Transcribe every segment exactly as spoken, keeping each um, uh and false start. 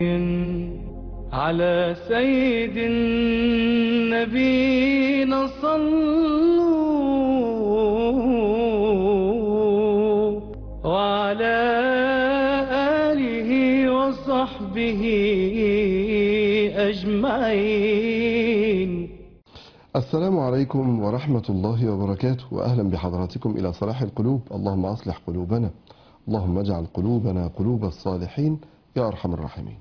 على سيد النبينا صلوا وعلى آله وصحبه أجمعين. السلام عليكم ورحمة الله وبركاته، وأهلا بحضراتكم إلى صلاح القلوب. اللهم أصلح قلوبنا، اللهم اجعل قلوبنا قلوب الصالحين يا أرحم الراحمين.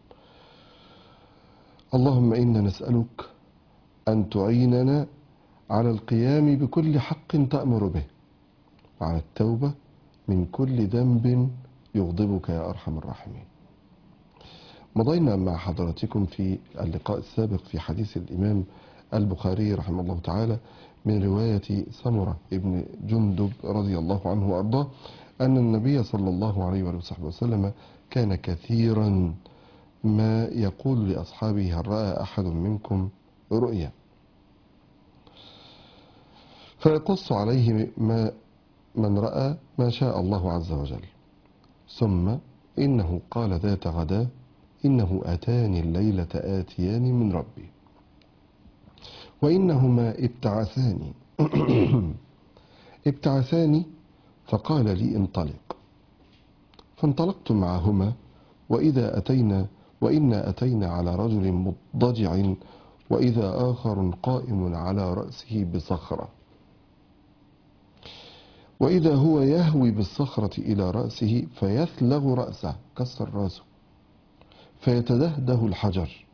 اللهم إنا نسألك أن تعيننا على القيام بكل حق تأمر به، وعلى التوبة من كل ذنب يغضبك يا أرحم الراحمين. مضينا مع حضراتكم في اللقاء السابق في حديث الإمام البخاري رحمه الله تعالى من رواية سمرة ابن جندب رضي الله عنه وأرضاه أن النبي صلى الله عليه وصحبه وسلم كان كثيرا ما يقول لأصحابه: هل رأى أحد منكم رؤيا؟ فيقص عليه ما من رأى ما شاء الله عز وجل. ثم إنه قال ذات غداة: إنه أتاني الليلة آتيان من ربي وإنهما ابتعثاني ابتعثاني فقال لي انطلق، فانطلقت معهما وإذا أتينا وإنا أتينا على رجل مضطجع وإذا آخر قائم على رأسه بصخرة، وإذا هو يهوي بالصخرة إلى رأسه فيثلغ رأسه، كسر رأسه، فيتدهده الحجر،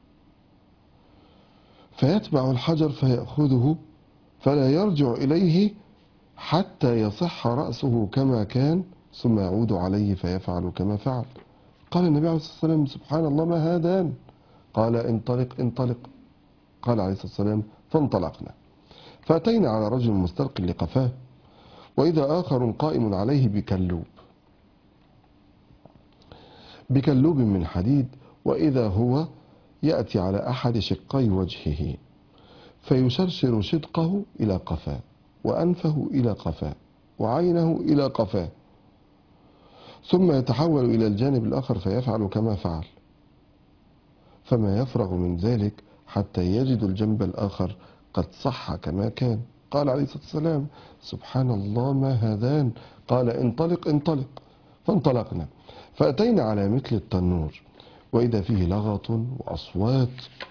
فيتبع الحجر فيأخذه فلا يرجع إليه حتى يصح رأسه كما كان، ثم يعود عليه فيفعل كما فعل. قال النبي عليه الصلاة والسلام: سبحان الله، ما هذان؟ قال: انطلق انطلق. قال عليه الصلاة والسلام: فانطلقنا فأتينا على رجل مستلق لقفاه وإذا آخر قائم عليه بكلوب بكلوب من حديد، وإذا هو يأتي على أحد شقي وجهه فيشرشر شدقه إلى قفاه وأنفه إلى قفاه وعينه إلى قفاه، ثم يتحول إلى الجانب الآخر فيفعل كما فعل، فما يفرغ من ذلك حتى يجد الجنب الآخر قد صح كما كان. قال عليه الصلاة والسلام: سبحان الله، ما هذان؟ قال: انطلق انطلق. فانطلقنا فأتينا على مثل التنور وإذا فيه لغط وأصوات،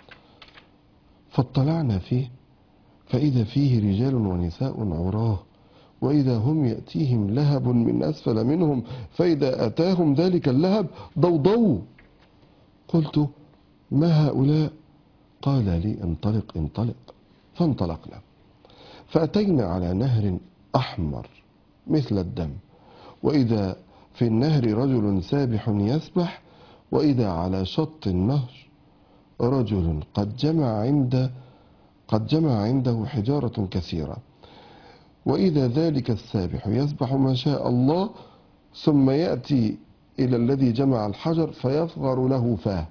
فاطلعنا فيه فإذا فيه رجال ونساء عراه، وإذا هم يأتيهم لهب من أسفل منهم، فإذا أتاهم ذلك اللهب ضوضوا. قلت: ما هؤلاء؟ قال لي: انطلق انطلق. فانطلقنا فأتينا على نهر أحمر مثل الدم، وإذا في النهر رجل سابح يسبح، وإذا على شط النهر رجل قد جمع عند قد جمع عنده حجارة كثيرة، وإذا ذلك السابح يسبح ما شاء الله، ثم يأتي إلى الذي جمع الحجر فيصغر له فاه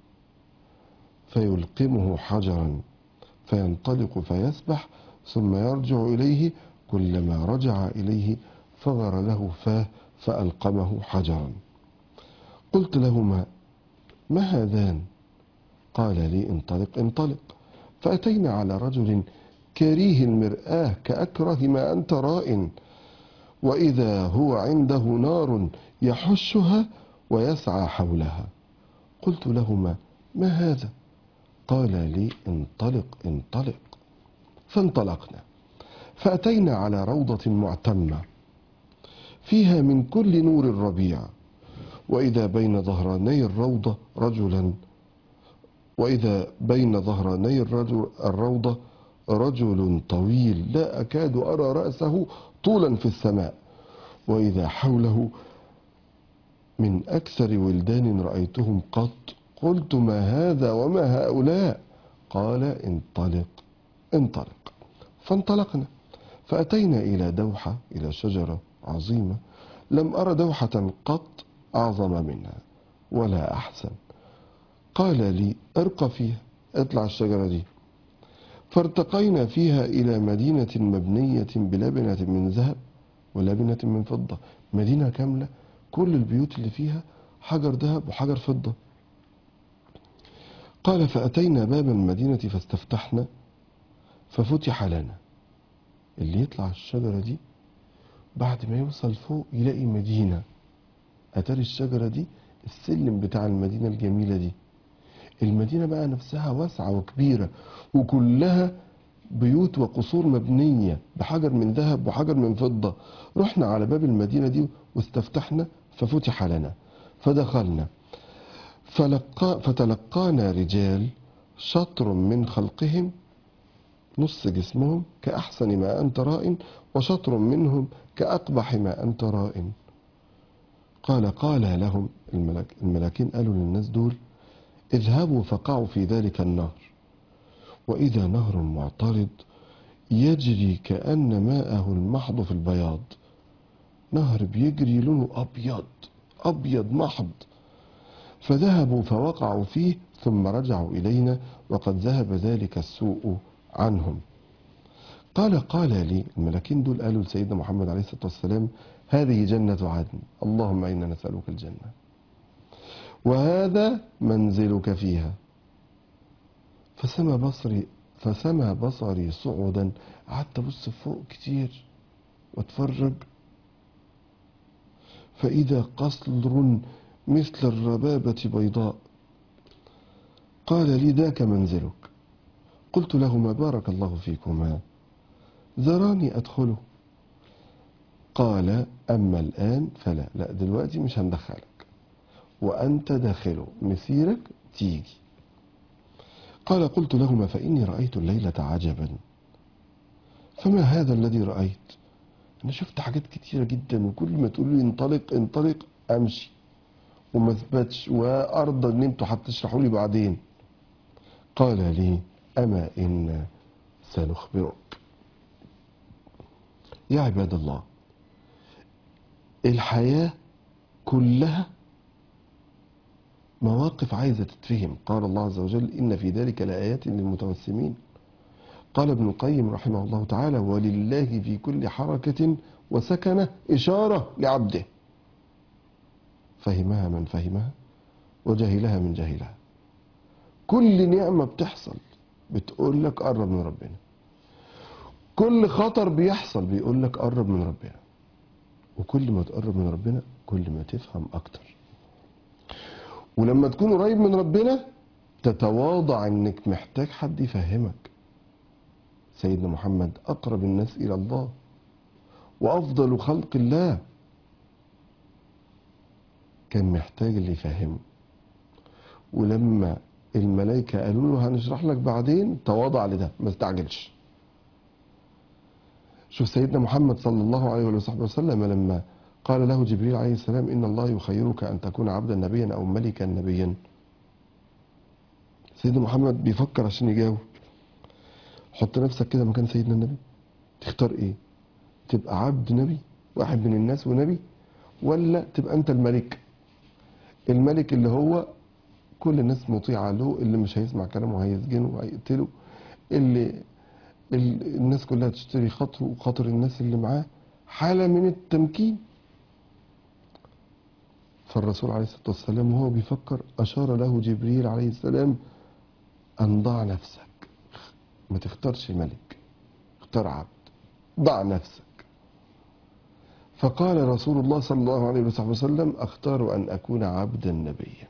فيلقمه حجرا فينطلق فيسبح، ثم يرجع إليه، كلما رجع إليه صغر له فاه فألقمه حجرا. قلت لهما: ما هذان؟ قال لي: انطلق انطلق. فأتينا على رجل كريه المرآة كأكره ما أنت راء، وإذا هو عنده نار يحشها ويسعى حولها. قلت لهما: ما هذا؟ قال لي: انطلق انطلق. فانطلقنا فأتينا على روضة معتمة فيها من كل نور الربيع، وإذا بين ظهراني الروضة رجلا وإذا بين ظهراني الرجل الروضة رجل طويل لا أكاد أرى رأسه طولا في السماء، وإذا حوله من أكثر ولدان رأيتهم قط. قلت: ما هذا وما هؤلاء؟ قال: انطلق انطلق. فانطلقنا فأتينا إلى دوحة، إلى شجرة عظيمة لم أرى دوحة قط أعظم منها ولا أحسن. قال لي: ارقى فيها، اطلع الشجرة دي. فارتقينا فيها إلى مدينة مبنية بلبنة من ذهب ولبنة من فضة، مدينة كاملة كل البيوت اللي فيها حجر ذهب وحجر فضة. قال فأتينا باب المدينة فاستفتحنا ففتح لنا. اللي يطلع الشجرة دي بعد ما يوصل فوق يلاقي مدينة، أتاري الشجرة دي السلم بتاع المدينة الجميلة دي. المدينة بقى نفسها واسعة وكبيرة وكلها بيوت وقصور مبنية بحجر من ذهب وحجر من فضة. رحنا على باب المدينة دي واستفتحنا ففتح لنا فدخلنا فلقى فتلقانا رجال شطر من خلقهم، نص جسمهم كأحسن ما أنت راء وشطر منهم كأقبح ما أنت راء. قال قال لهم الملك الملاكين قالوا للناس دول اذهبوا فقعوا في ذلك النهر، وإذا نهر معترض يجري كأن ماءه المحض في البياض. نهر بيجري لونه أبيض أبيض محض. فذهبوا فوقعوا فيه ثم رجعوا إلينا وقد ذهب ذلك السوء عنهم. قال قال لي الملاكين دول قالوا لسيدنا محمد عليه الصلاة والسلام هذه جنة عدن، اللهم إنا نسألك الجنة وهذا منزلك فيها. فسمى بصري فسمى بصري صعدا، قعدت ابص فوق كتير واتفرج، فإذا قصر مثل الربابة بيضاء. قال لي ذاك منزلك. قلت لهما بارك الله فيكما، زراني أدخله. قال أما الآن فلا، لا دلوقتي مش هندخلك وأنت داخله مسيرك تيجي. قال قلت لهما فإني رأيت الليلة عجبا. فما هذا الذي رأيت؟ أنا شفت حاجات كتيرة جدا وكل ما تقول لي انطلق انطلق أمشي وما اثبتش وأرضى إن انتوا هتشرحوا لي بعدين. قال لي أما إن سنخبرك. يا عباد الله، الحياة كلها مواقف عايزة تتفهم. قال الله عز وجل إن في ذلك لآيات للمتوسمين. قال ابن القيم رحمه الله تعالى ولله في كل حركة وسكنة إشارة لعبده، فهمها من فهمها وجهلها من جهلها. كل نعمة بتحصل بتقول لك قرب من ربنا، كل خطر بيحصل بيقول لك قرب من ربنا، وكل ما تقرب من ربنا كل ما تفهم أكتر. ولما تكون قريب من ربنا تتواضع انك محتاج حد يفهمك. سيدنا محمد اقرب الناس الى الله وافضل خلق الله، كان محتاج اللي يفهمه. ولما الملائكة قالوا له هنشرح لك بعدين تواضع لده، ما استعجلش. شوف سيدنا محمد صلى الله عليه وصحبه وسلم لما قال له جبريل عليه السلام إن الله يخيرك أن تكون عبدا نبيا أو ملكا نبيا. سيدنا محمد بيفكر عشان يجاوب. حط نفسك كده مكان سيدنا النبي، تختار ايه؟ تبقى عبد نبي واحد من الناس ونبي، ولا تبقى انت الملك؟ الملك اللي هو كل الناس مطيعة له، اللي مش هيسمع كلامه هيسجنه وهيقتله، اللي الناس كلها تشتري خاطره وخاطر الناس اللي معاه، حالة من التمكين. فالرسول عليه الصلاة والسلام وهو بيفكر أشار له جبريل عليه السلام أن ضع نفسك، ما تختارش ملك، اختار عبد، ضع نفسك. فقال رسول الله صلى الله عليه وسلم أختار أن أكون عبدا نبيا.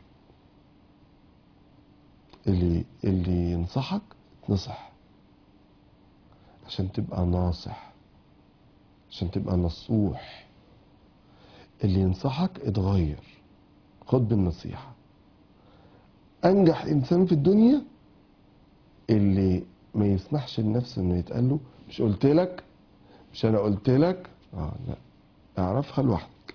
اللي اللي ينصحك تنصح عشان تبقى ناصح، عشان تبقى نصوح. اللي ينصحك اتغير، خد بالنصيحة. أنجح إنسان في الدنيا اللي ما يسمحش لنفسه إنه يتقال له مش قلت لك، مش أنا قلت لك، آه لا، اعرفها لوحدك.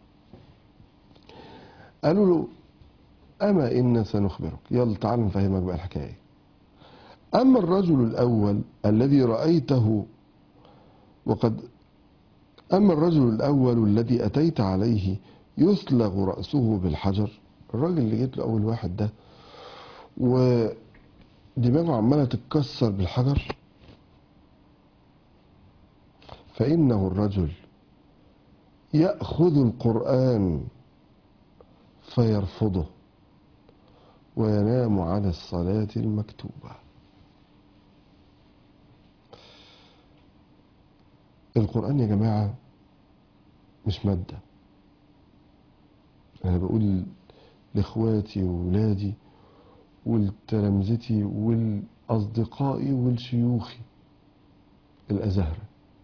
قالوا له أما إن سنخبرك، يلا تعال نفهمك بقى الحكاية. أما الرجل الأول الذي رأيته وقد أما الرجل الأول الذي أتيت عليه يسلغ رأسه بالحجر، الراجل اللي جيت له أول واحد ده ودماغه عمالة تتكسر بالحجر، فإنه الرجل يأخذ القرآن فيرفضه وينام عن الصلاة المكتوبة. القرآن يا جماعة مش مادة. أنا بقول لإخواتي وولادي ولتلامذتي والأصدقائي والشيوخي الأزهر،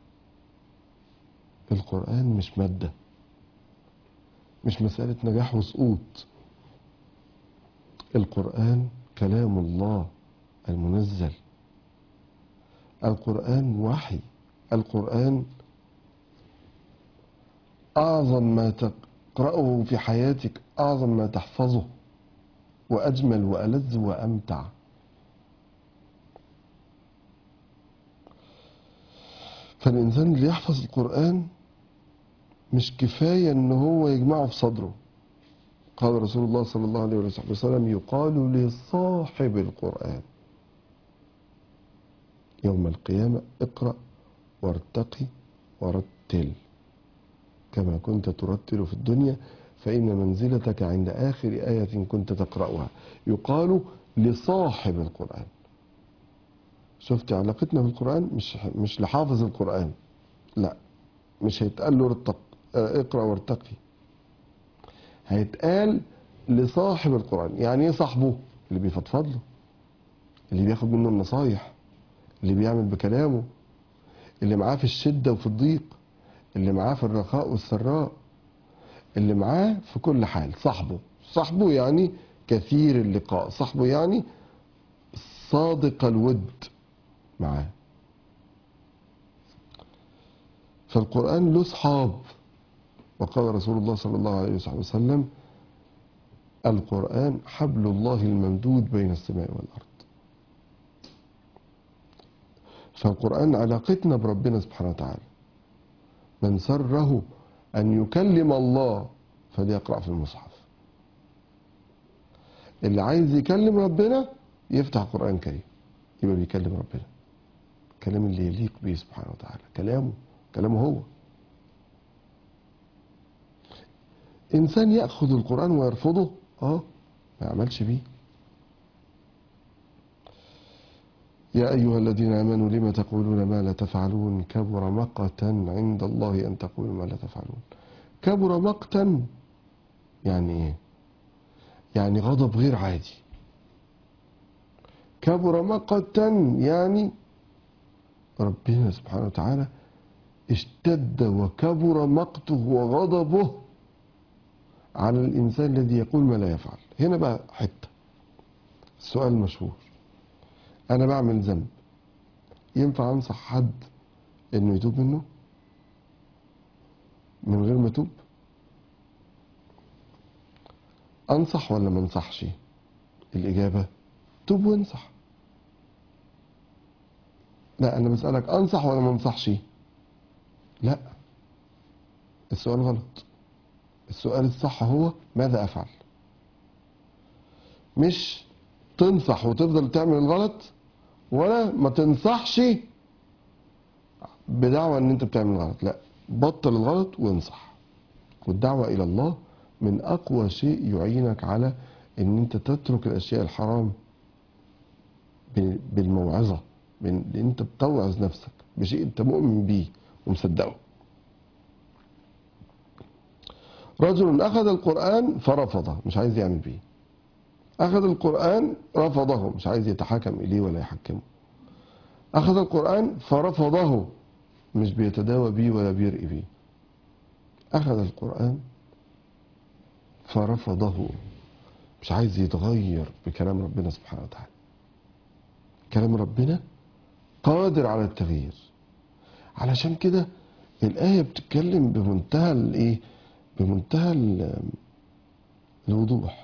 القرآن مش مادة، مش مسألة نجاح وسقوط. القرآن كلام الله المنزل، القرآن وحي، القرآن أعظم ما تقرأه في حياتك، أعظم ما تحفظه، وأجمل وألذ وأمتع. فالإنسان اللي يحفظ القرآن مش كفاية إن هو يجمعه في صدره. قال رسول الله صلى الله عليه وسلم: يقال لصاحب القرآن يوم القيامة: اقرأ وارتقي ورتل كما كنت ترتل في الدنيا، فإن منزلتك عند آخر آية كنت تقرأها. يقال لصاحب القرآن. شفت علاقتنا بالقرآن؟ مش مش لحافظ القرآن، لا، مش هيتقال له ارتق اقرأ وارتقي، هيتقال لصاحب القرآن. يعني ايه صاحبه؟ اللي بيفضفض له، اللي بياخد منه النصايح، اللي بيعمل بكلامه، اللي معاه في الشدة وفي الضيق، اللي معاه في الرخاء والسراء، اللي معاه في كل حال. صاحبه صاحبه يعني كثير اللقاء، صاحبه يعني صادق الود معاه. فالقرآن له صحاب. وقال رسول الله صلى الله عليه وسلم: القرآن حبل الله الممدود بين السماء والأرض. فالقرآن علاقتنا بربنا سبحانه وتعالى. من سره أن يكلم الله فليقرأ في المصحف. اللي عايز يكلم ربنا يفتح قرآن كريم، يبقى بيكلم ربنا. كلام اللي يليق به سبحانه وتعالى، كلامه كلامه هو. إنسان يأخذ القرآن ويرفضه، آه ما يعملش بيه. يا أيها الذين آمنوا لم تقولون ما لا تفعلون كبر مقتا عند الله أن تقولوا ما لا تفعلون. كبر مقتا يعني إيه؟ يعني غضب غير عادي. كبر مقتا يعني ربنا سبحانه وتعالى اشتد وكبر مقته وغضبه على الإنسان الذي يقول ما لا يفعل. هنا بقى حتة السؤال المشهور: أنا بعمل ذنب، ينفع أنصح حد إنه يتوب منه من غير ما يتوب؟ أنصح ولا ما أنصحش؟ الإجابة: توب وانصح. لا، أنا بسألك أنصح ولا ما أنصحش؟ لا، السؤال غلط. السؤال الصح هو ماذا أفعل؟ مش تنصح وتفضل تعمل الغلط، ولا ما تنصحش بدعوة ان انت بتعمل غلط. لا، بطل الغلط وانصح. والدعوة الى الله من اقوى شيء يعينك على ان انت تترك الاشياء الحرام بالموعظة، بان انت بتوعظ نفسك بشيء انت مؤمن بيه ومصدقه. رجل اخذ القرآن فرفضه، مش عايز يعمل بيه. اخذ القرآن رفضه، مش عايز يتحاكم اليه ولا يحكمه. اخذ القرآن فرفضه، مش بيتداوى بيه ولا بيرقي بيه. أخذ القرآن فرفضه، مش عايز يتغير بكلام ربنا سبحانه وتعالى. كلام ربنا قادر على التغيير. علشان كده الآية بتتكلم بمنتهى الإيه؟ بمنتهى الوضوح،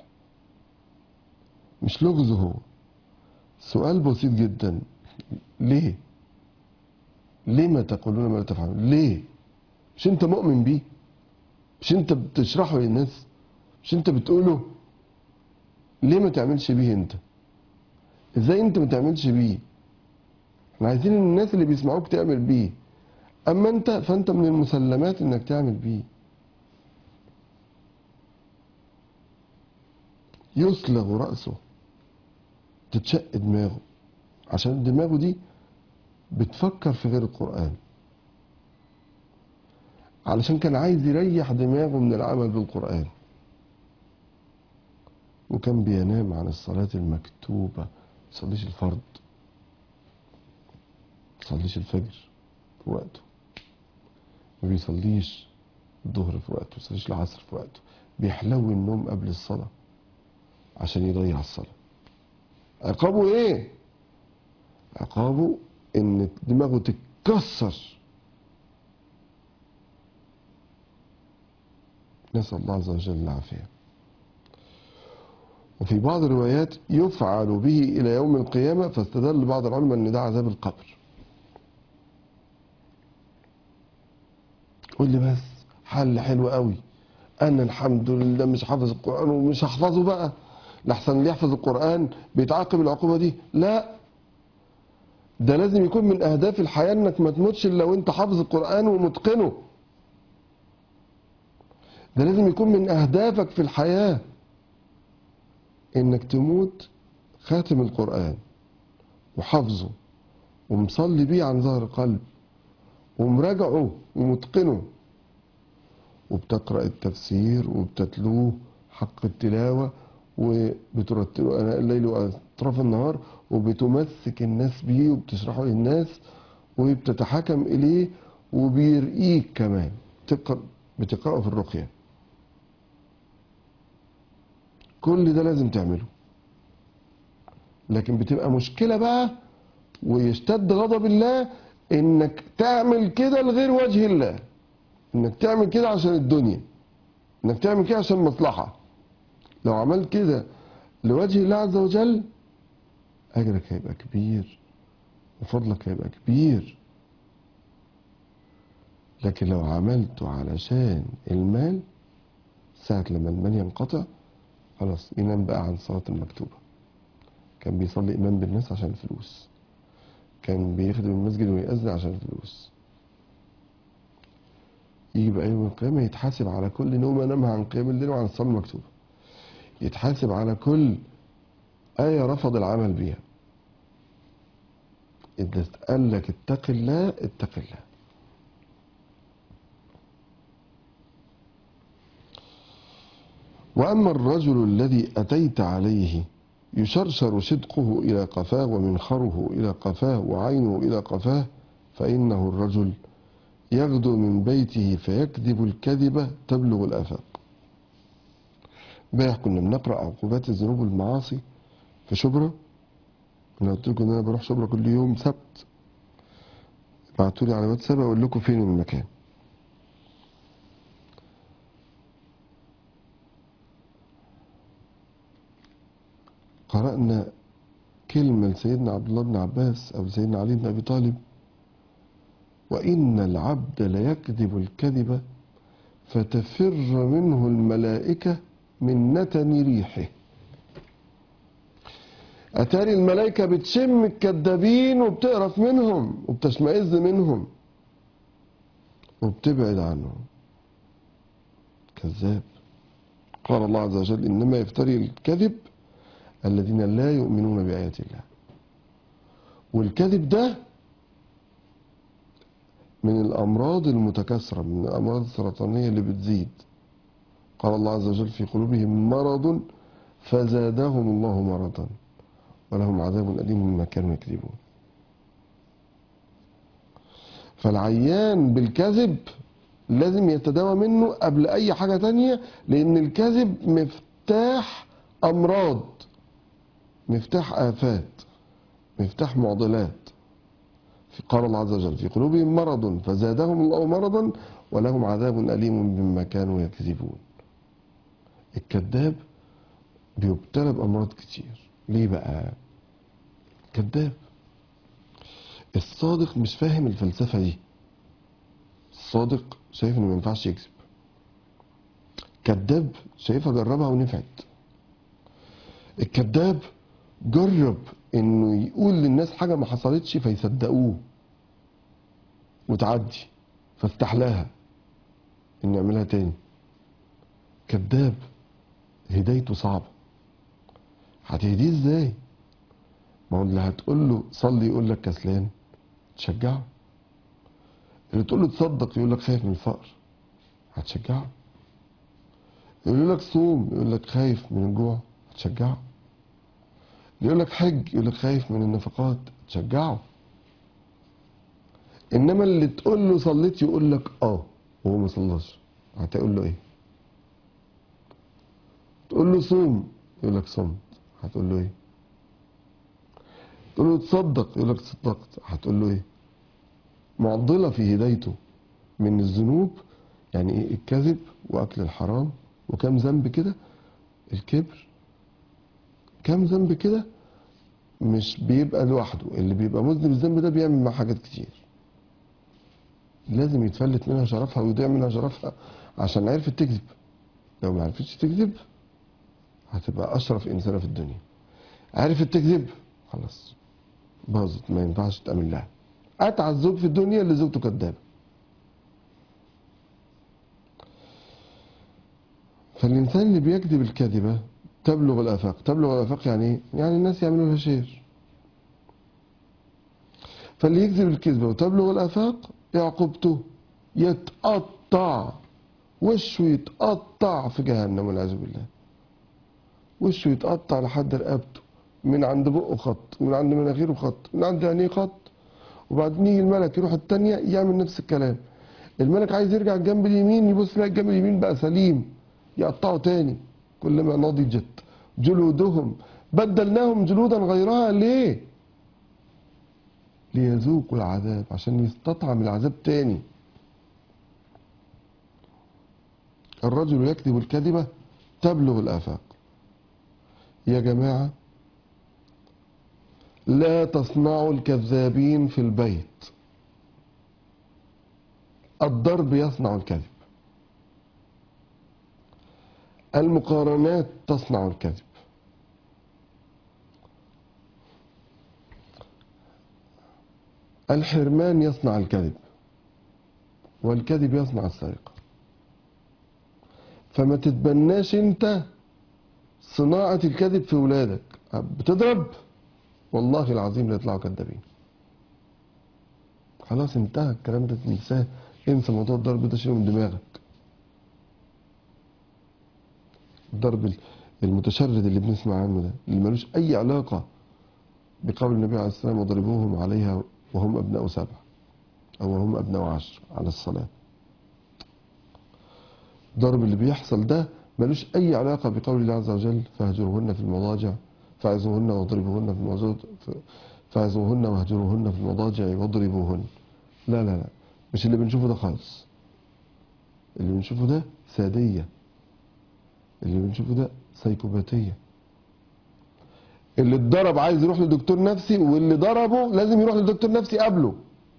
مش لغز. هو سؤال بسيط جدا: ليه؟ ليه ما تقولون ما لا تفعلون؟ ليه؟ مش أنت مؤمن بيه؟ مش أنت بتشرحه للناس؟ مش أنت بتقوله؟ ليه ما تعملش بيه انت؟ ازاي انت ما تعملش بيه؟ احنا عايزين الناس اللي بيسمعوك تعمل بيه، اما انت فانت من المسلمات انك تعمل بيه. يسلغ رأسه تتشق دماغه، عشان دماغه دي بتفكر في غير القرآن، علشان كان عايز يريح دماغه من العمل بالقرآن، وكان بينام عن الصلاة المكتوبة. ما يصليش الفرض، ما يصليش الفجر في وقته، ما بيصليش الظهر في وقته، ما بيصليش العصر في وقته، بيحلو النوم قبل الصلاة عشان يضيع الصلاة. عقابه ايه؟ عقابه ان دماغه تتكسر. نسأل الله عز وجل العافية. وفي بعض الروايات يفعل به إلى يوم القيامة، فاستدل بعض العلماء أن ده عذاب القبر. قول لي بس حل حلو قوي، أنا الحمد لله مش حافظ القرآن ومش هحفظه بقى، لحسن اللي يحفظ القرآن بيتعاقب العقوبة دي. لا، ده لازم يكون من أهداف الحياة إنك ما تموتش إلا وأنت حافظ القرآن ومتقنه. ده لازم يكون من أهدافك في الحياة إنك تموت خاتم القرآن وحافظه ومصلي بيه عن ظهر قلب ومراجعه ومتقنه، وبتقرأ التفسير وبتتلوه حق التلاوة، وبترتله آناء الليل وأطراف النهار، وبتمسك الناس بيه وبتشرحه للناس وبتتحكم إليه وبيرقيك كمان، بتقرأ بتقرأه في الرقية. كل ده لازم تعمله. لكن بتبقى مشكلة بقى ويشتد غضب الله انك تعمل كده لغير وجه الله، انك تعمل كده عشان الدنيا، انك تعمل كده عشان مصلحة. لو عملت كده لوجه الله عز وجل اجرك هيبقى كبير وفضلك هيبقى كبير. لكن لو عملته علشان المال، ساعة لما المال ينقطع خلاص ينام بقى عن الصلاة المكتوبة. كان بيصلي إمام بالناس عشان الفلوس، كان بيخدم المسجد ويأذن عشان الفلوس. يجي بقى يوم القيامة يتحاسب على كل نومة نامها عن قيام الليل وعن الصلاة المكتوبة، يتحاسب على كل آية رفض العمل بيها. إذا قال لك اتق الله اتق الله. وأما الرجل الذي أتيت عليه يشرشر صدقه إلى قفاه ومنخره إلى قفاه وعينه إلى قفاه، فإنه الرجل يغدو من بيته فيكذب الكذبة تبلغ الآفاق. امبارح كنا بنقرأ عقوبات الذنوب والمعاصي في شبرا. أنا قلت لكم إن أنا بروح شبرا كل يوم سبت، بعتولي على واتساب أقول لكم فين المكان. قرأنا كلمة لسيدنا عبد الله بن عباس أو سيدنا علي بن أبي طالب: وإن العبد ليكذب الكذب فتفر منه الملائكة من نتن ريحه. أتاري الملائكة بتشم الكذابين وبتقرف منهم وبتشمئز منهم وبتبعد عنهم. كذاب. قال الله عز وجل: إنما يفتري الكذب الذين لا يؤمنون بآيات الله. والكذب ده من الأمراض المتكاثرة، من الأمراض السرطانية اللي بتزيد. قال الله عز وجل: في قلوبهم مرض فزادهم الله مرضا ولهم عذاب أليم بما كانوا يكذبون. فالعيان بالكذب لازم يتداوى منه قبل أي حاجة تانية، لأن الكذب مفتاح أمراض، مفتاح آفات، مفتاح معضلات. قال الله عز وجل: في قلوبهم مرض فزادهم الله مرضا ولهم عذاب أليم بما كانوا يكذبون. الكذاب بيبتلى بأمراض كتير. ليه بقى؟ كذاب. الصادق مش فاهم الفلسفة دي. الصادق شايف انه ما ينفعش يكذب. كذاب شايفها جربها ونفعت. الكذاب جرب انه يقول للناس حاجة ما حصلتش فيصدقوه وتعدي، فاستحلاها انه يعملها تاني. كذاب هدايته صعبة. هتهديه ازاي؟ ما هو اللي هتقول له صلي يقول لك كسلان تشجعه، اللي تقول له تصدق يقول لك خايف من الفقر هتشجعه، يقول لك صوم يقول لك خايف من الجوع هتشجعه، يقول لك حج يقول لك خايف من النفقات تشجعه. انما اللي تقول له صليت يقول لك اه وهو ما صلاش هتقول له ايه؟ تقول له صوم يقول لك صمت هتقول له ايه؟ تقول له تصدق يقول لك صدقت هتقول له ايه؟ معضله في هدايته من الذنوب. يعني ايه الكذب واكل الحرام وكم ذنب كده، الكبر كم ذنب كده، مش بيبقى لوحده، اللي بيبقى مذنب الذنب ده بيعمل معاه حاجات كتير لازم يتفلت منها شرفها ويضيع منها شرفها عشان عرفت تكذب. لو ما عرفتش تكذب هتبقى اشرف انسانه في الدنيا. عرفت تكذب خلاص باظت، ما ينفعش تامن لها. اتعس زوج في الدنيا اللي زوجته كدابه. فالانسان اللي بيكذب الكذبه تبلغ الافاق. تبلغ الافاق يعني ايه؟ يعني الناس يعملوا لها شير. فاللي يكذب الكذبه وتبلغ الافاق عقوبته يتقطع، وشه يتقطع في جهنم والعياذ بالله. وشه يتقطع لحد رقبته، من عند بقه خط ومن عند مناخيره خط من عند عينيه خط، وبعدين يجي الملك يروح التانية يعمل نفس الكلام. الملك عايز يرجع الجنب اليمين يبص يلاقي الجنب اليمين بقى سليم يقطعه تاني. كلما نضجت جلودهم بدلناهم جلودا غيرها. ليه؟ ليذوقوا العذاب، عشان يستطعم العذاب تاني. الرجل يكذب الكذبة تبلغ الآفاق. يا جماعة لا تصنعوا الكذابين في البيت. الضرب يصنع الكذب، المقارنات تصنع الكذب، الحرمان يصنع الكذب، والكذب يصنع السرقة. فما تتبناش انت صناعة الكذب في ولادك. بتضرب والله العظيم لا يطلعوا كذابين. خلاص انتهى الكلام ده، تنساه. انسى موضوع الضرب ده، شيله من دماغك. الضرب المتشرد اللي بنسمع عنه ده اللي ملوش اي علاقة بقول النبي عليه السلام وضربوهم عليها وهم ابناء سبع او وهم ابناء عشر على الصلاة. الضرب اللي بيحصل ده ملوش اي علاقة بقول الله عز وجل فاهجروهن في المضاجع فاعظوهن واضربوهن في المضاجع فاعظوهن واهجروهن في المضاجع واضربوهن. لا لا لا، مش اللي بنشوفه ده خالص. اللي بنشوفه ده سادية، اللي بنشوفه ده سيكوباتية. اللي اتضرب عايز يروح لدكتور نفسي، واللي ضربه لازم يروح لدكتور نفسي قبله.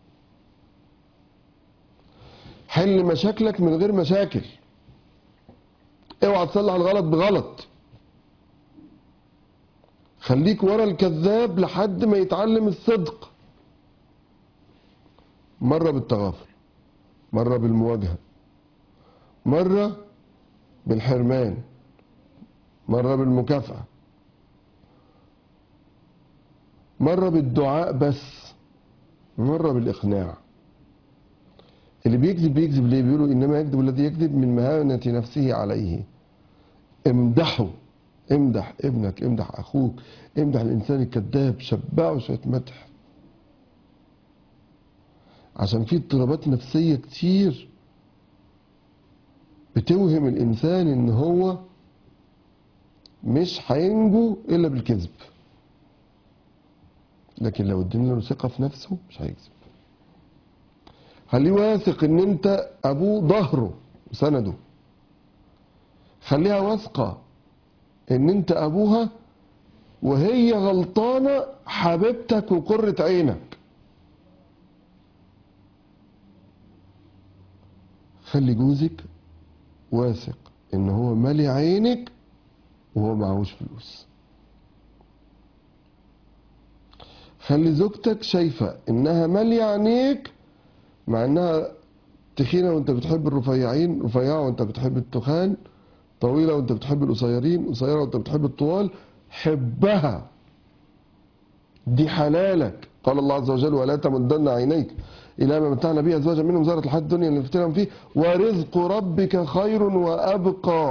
حل مشاكلك من غير مشاكل، اوعى تصلح الغلط بغلط. خليك ورا الكذاب لحد ما يتعلم الصدق. مرة بالتغافل، مرة بالمواجهة، مرة بالحرمان، مرة بالمكافأة، مرة بالدعاء بس، مرة بالإقناع. اللي بيكذب بيكذب ليه؟ بيقولوا إنما يكذب الذي يكذب من مهانة نفسه عليه. امدحه، امدح ابنك، امدح أخوك، امدح الإنسان الكذاب، شبعه شوية مدح. عشان في اضطرابات نفسية كتير بتوهم الإنسان إن هو مش هينجو إلا بالكذب. لكن لو ادينا له ثقة في نفسه مش هيكذب. خليه واثق إن أنت أبوه ظهره وسنده. خليها واثقة إن أنت أبوها وهي غلطانة حبيبتك وقرة عينك. خلي جوزك واثق إن هو مالي عينك وهو معهوش فلوس. خلي زوجتك شايفة إنها مالية عينيك مع إنها تخينة وأنت بتحب الرفيعين، رفيعة وأنت بتحب التخان، طويلة وأنت بتحب القصيرين، قصيرة وأنت بتحب الطوال. حبها، دي حلالك. قال الله عز وجل ولا تمدن عينيك إلى ما متعنا به أزواجا منهم زهرة الحياة الدنيا اللي نفتنهم فيه ورزق ربك خير وأبقى.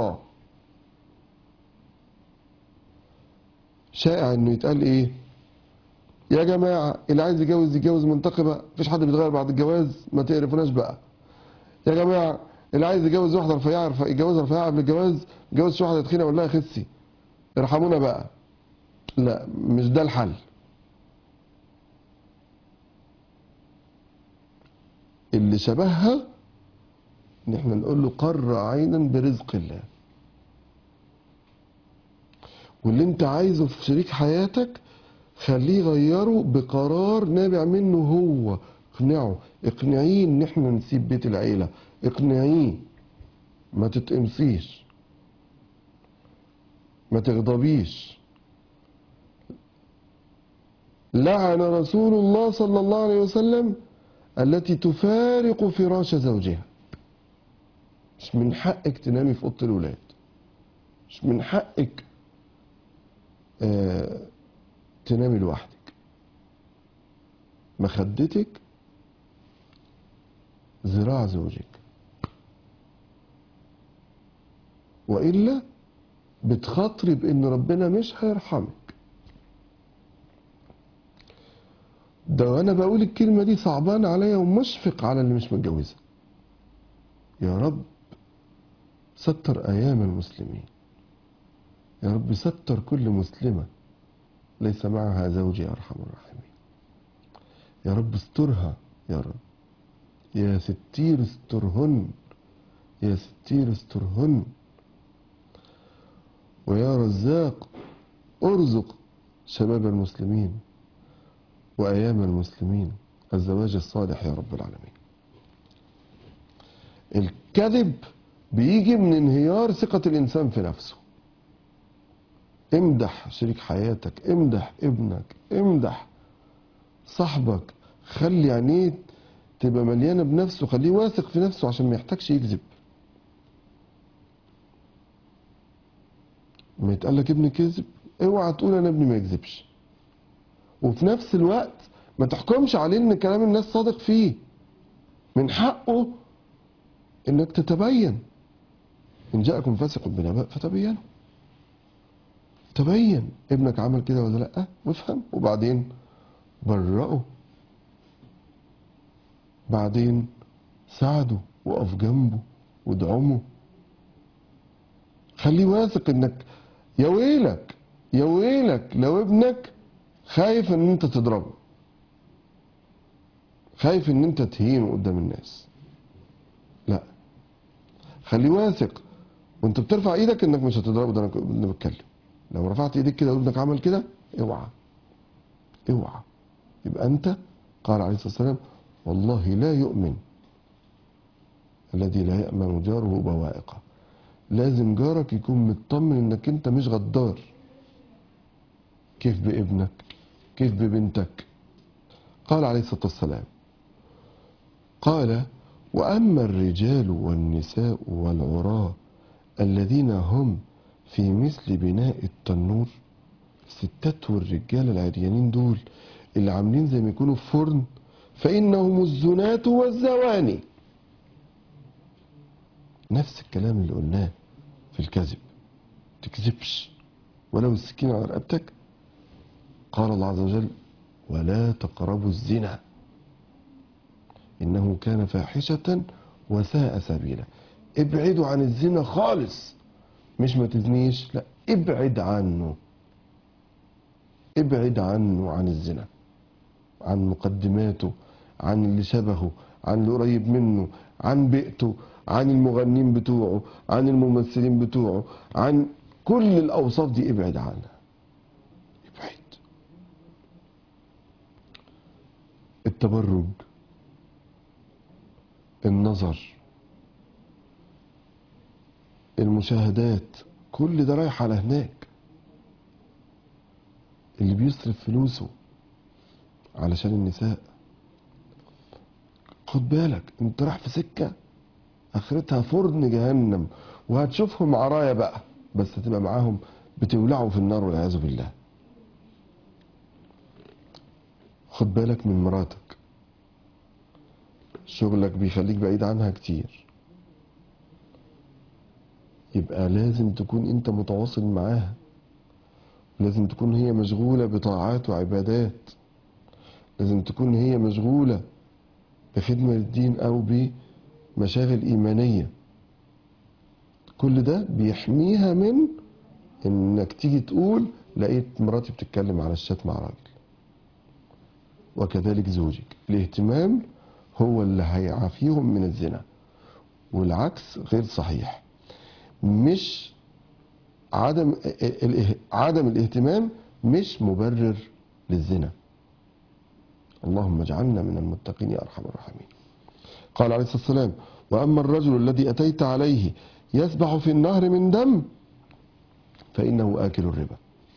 شائع إنه يتقال إيه؟ يا جماعة اللي عايز يتجوز يتجوز منتقبة، مفيش حد بيتغير بعد الجواز، ما تقرفوناش بقى. يا جماعة اللي عايز يتجوز واحدة رفيعة يتجوزها رفيعة قبل الجواز، يتجوزش واحدة تخينة ولا خسي، ارحمونا بقى. لا، مش ده الحل. اللي شبهها ان احنا نقول له قر عينا برزق الله، واللي انت عايزه في شريك حياتك خليه يغيره بقرار نابع منه هو. اقنعه، اقنعيه ان احنا نسيب بيت العيلة، اقنعيه، ما تتقمصيش، ما تغضبيش. لعن رسول الله صلى الله عليه وسلم التي تفارق فراش زوجها. مش من حقك تنامي في اوضه الولاد، مش من حقك آه تنامي لوحدك. مخدتك ذراع زوجك، والا بتخاطري بان ربنا مش هيرحمك. ده وانا بقول الكلمه دي صعبان عليا ومشفق على اللي مش متجوزه. يا رب ستر ايام المسلمين، يا رب ستر كل مسلمه ليس معها زوج يا ارحم الراحمين. يا رب استرها يا رب، يا ستير استرهن، يا ستير استرهن. ويا رزاق ارزق شباب المسلمين وايام المسلمين الزواج الصالح يا رب العالمين. الكذب بيجي من انهيار ثقة الانسان في نفسه. امدح شريك حياتك، امدح ابنك، امدح صاحبك، خلي عينيه تبقى مليانة بنفسه، خليه واثق في نفسه عشان ما يحتاجش يكذب. ما يتقالك ابني كذب، اوعى تقول انا ابني ما يكذبش. وفي نفس الوقت ما تحكمش عليه ان كلام الناس صادق فيه. من حقه انك تتبين. ان جاءكم فاسق بنبأ فتبينوا. تبين ابنك عمل كده ولا لا وافهم، وبعدين برئه، بعدين ساعده وقف جنبه وادعمه. خليه واثق انك، يا ويلك يا ويلك لو ابنك خايف ان انت تضربه، خايف ان انت تهينه قدام الناس. لا، خليه واثق وانت بترفع ايدك انك مش هتضربه. ده انا بتكلم، لو رفعت ايدك كده وابنك عمل كده اوعى اوعى. يبقى انت، قال عليه الصلاه والسلام والله لا يؤمن الذي لا يأمن جاره بوائقه. لازم جارك يكون مطمن انك انت مش غدار. كيف بابنك؟ كيف ببنتك؟ قال عليه الصلاه والسلام قال واما الرجال والنساء والعراة الذين هم في مثل بناء التنور، الستات والرجال العريانين دول اللي عاملين زي ما يكونوا في فرن، فإنهم الزنات والزواني. نفس الكلام اللي قلناه في الكذب، تكذبش ولو السكين على رقبتك. قال الله عز وجل ولا تقربوا الزنا إنه كان فاحشة وساء سبيلا. ابعدوا عن الزنا خالص، مش ما تزنيش، لا، ابعد عنه، ابعد عنه، عن الزنا، عن مقدماته، عن اللي شبهه، عن اللي قريب منه، عن بيئته، عن المغنين بتوعه، عن الممثلين بتوعه، عن كل الأوصاف دي ابعد عنها، ابعد. التبرج، النظر، المشاهدات، كل ده رايح على هناك. اللي بيصرف فلوسه علشان النساء، خد بالك انت رايح في سكة اخرتها فرن جهنم، وهتشوفهم عرايا بقى، بس هتبقى معاهم بتولعوا في النار والعياذ بالله. خد بالك من مراتك، شغلك بيخليك بعيد عنها كتير، يبقى لازم تكون انت متواصل معاها، لازم تكون هي مشغولة بطاعات وعبادات، لازم تكون هي مشغولة بخدمة الدين أو بمشاغل إيمانية. كل ده بيحميها من إنك تيجي تقول لقيت مراتي بتتكلم على الشات مع راجل. وكذلك زوجك، الاهتمام هو اللي هيعافيهم من الزنا، والعكس غير صحيح. مش عدم عدم الاهتمام مش مبرر للزنا. اللهم اجعلنا من المتقين يا ارحم الراحمين. قال عليه الصلاه والسلام: واما الرجل الذي اتيت عليه يسبح في النهر من دم فانه اكل الربا.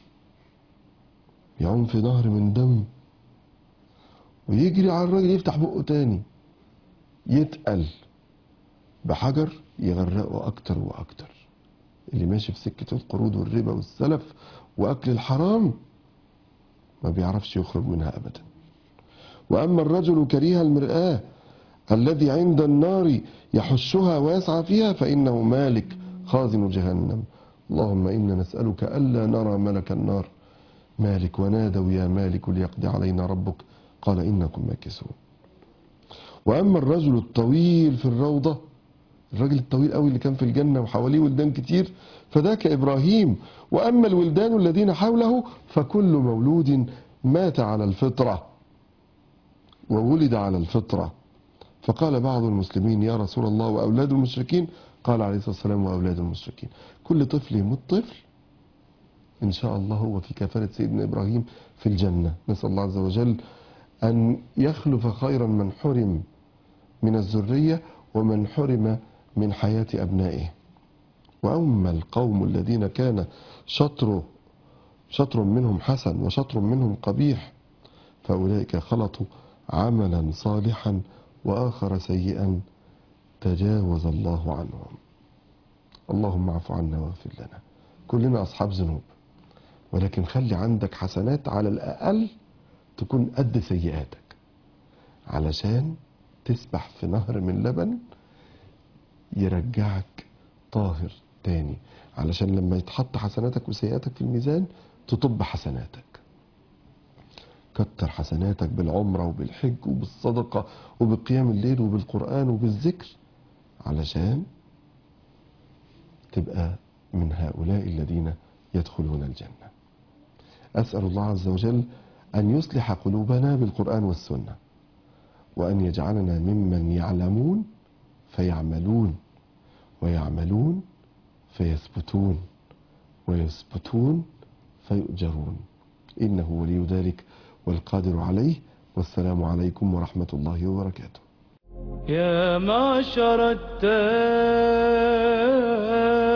يعوم في نهر من دم ويجري على الراجل يفتح بقه تاني، يتقل بحجر يغرقه اكتر واكتر. اللي ماشي في سكه القروض والربا والسلف واكل الحرام ما بيعرفش يخرج منها ابدا. واما الرجل كريه المرآة الذي عند النار يحشها ويسعى فيها فانه مالك خازن جهنم. اللهم انا نسالك الا نرى ملك النار مالك ونادوا يا مالك ليقضي علينا ربك قال انكم ماكثون. واما الرجل الطويل في الروضه، الراجل الطويل قوي اللي كان في الجنه وحواليه ولدان كتير، فذاك ابراهيم. واما الولدان الذين حوله فكل مولود مات على الفطره وولد على الفطره. فقال بعض المسلمين: يا رسول الله واولاد المشركين؟ قال عليه الصلاه والسلام: واولاد المشركين. كل طفل يموت طفل ان شاء الله هو في كفاله سيدنا ابراهيم في الجنه. نسال الله عز وجل ان يخلف خيرا من حرم من الذريه ومن حرم من حياه ابنائه. واما القوم الذين كان شطر شطر منهم حسن وشطر منهم قبيح فاولئك خلطوا عملا صالحا واخر سيئا تجاوز الله عنهم. اللهم اعف عنا واغفر لنا. كلنا اصحاب ذنوب، ولكن خلي عندك حسنات على الاقل تكون قد سيئاتك علشان تسبح في نهر من لبن يرجعك طاهر تاني، علشان لما يتحط حسناتك وسيئاتك في الميزان تطب حسناتك. كتر حسناتك بالعمرة وبالحج وبالصدقة وبقيام الليل وبالقرآن وبالذكر علشان تبقى من هؤلاء الذين يدخلون الجنة. أسأل الله عز وجل أن يصلح قلوبنا بالقرآن والسنة، وأن يجعلنا ممن يعلمون فيعملون، ويعملون فيثبتون، ويثبتون فيؤجرون. إنه ولي ذلك والقادر عليه. والسلام عليكم ورحمة الله وبركاته. يا معشر التائبين